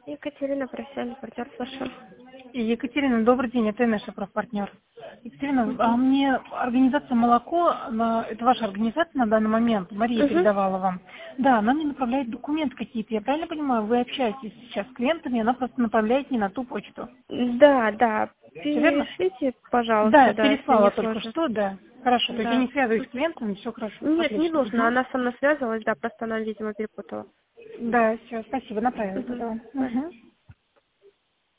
Екатерина, профессиональный партнер, слушаю. Екатерина, добрый день, это наша профпартнер. Екатерина, а мне организация «Молоко», это ваша организация на данный момент, Мария передавала вам. Да, она мне направляет документы какие-то. Я правильно понимаю, вы общаетесь сейчас с клиентами, она просто направляет не на ту почту. Да, Все верно? перешлите, пожалуйста, Да, да, если не переслала только сложно. что, да. Хорошо, то есть я Да. не связываюсь с клиентами, все хорошо, Нет, не отлично. нужно, она со мной связывалась, да, просто она, видимо, перепутала. Да, все, спасибо, направила Мгм. тогда. Угу.